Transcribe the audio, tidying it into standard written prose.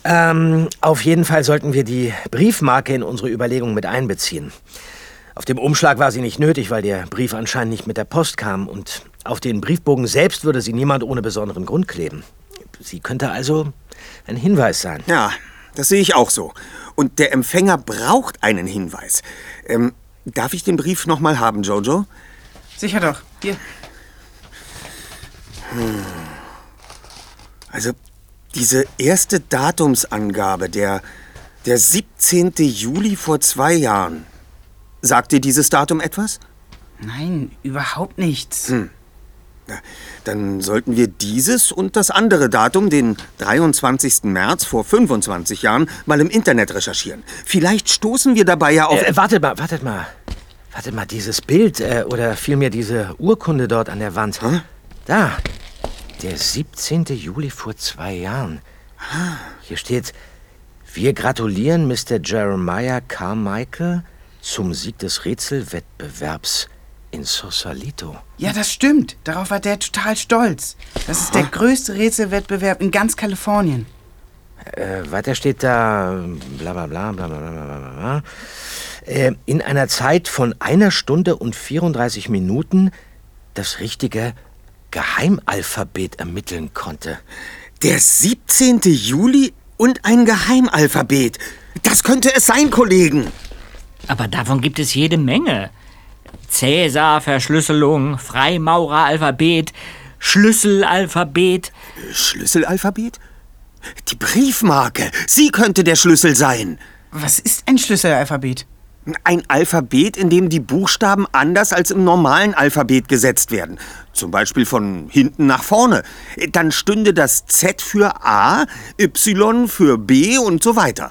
Auf jeden Fall sollten wir die Briefmarke in unsere Überlegungen mit einbeziehen. Auf dem Umschlag war sie nicht nötig, weil der Brief anscheinend nicht mit der Post kam. Und auf den Briefbogen selbst würde sie niemand ohne besonderen Grund kleben. Sie könnte also ein Hinweis sein. Ja, das sehe ich auch so. Und der Empfänger braucht einen Hinweis. Darf ich den Brief noch mal haben, Jojo? Sicher doch. Hier. Also, diese erste Datumsangabe, der 17. Juli vor 2 Jahren. Sagt dir dieses Datum etwas? Nein, überhaupt nichts. Ja, dann sollten wir dieses und das andere Datum, den 23. März vor 25 Jahren, mal im Internet recherchieren. Vielleicht stoßen wir dabei ja auf... Wartet mal, dieses Bild oder vielmehr diese Urkunde dort an der Wand. Da, der 17. Juli vor 2 Jahren. Hier steht, wir gratulieren Mr. Jeremiah Carmichael zum Sieg des Rätselwettbewerbs in Sausalito. Ja, das stimmt. Darauf war der total stolz. Das ist der größte Rätselwettbewerb in ganz Kalifornien. Weiter steht da, bla bla bla bla bla bla bla. In einer Zeit von 1 Stunde und 34 Minuten das richtige Geheimalphabet ermitteln konnte. Der 17. Juli und ein Geheimalphabet. Das könnte es sein, Kollegen. Aber davon gibt es jede Menge. Cäsar-Verschlüsselung, Freimaurer-Alphabet, Schlüsselalphabet. Schlüsselalphabet? Die Briefmarke, sie könnte der Schlüssel sein. Was ist ein Schlüsselalphabet? Ein Alphabet, in dem die Buchstaben anders als im normalen Alphabet gesetzt werden. Zum Beispiel von hinten nach vorne. Dann stünde das Z für A, Y für B und so weiter.